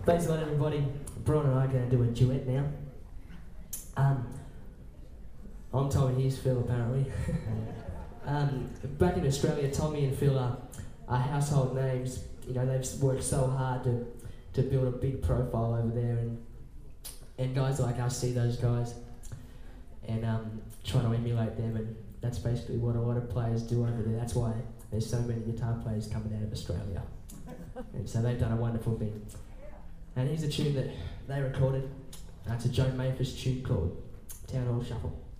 Thanks a lot, everybody. Brian and I are going to do a duet now. I'm Tommy, he's Phil, apparently. Back in Australia, Tommy and Phil are household names. You know, they've worked so hard to build a big profile over there, and guys like us see those guys and try to emulate them, and that's basically what a lot of players do over there. That's why there's so many guitar players coming out of Australia. And so they've done a wonderful thing. And here's a tune that they recorded. It's a Joan Memphis tune called Town Hall Shuffle.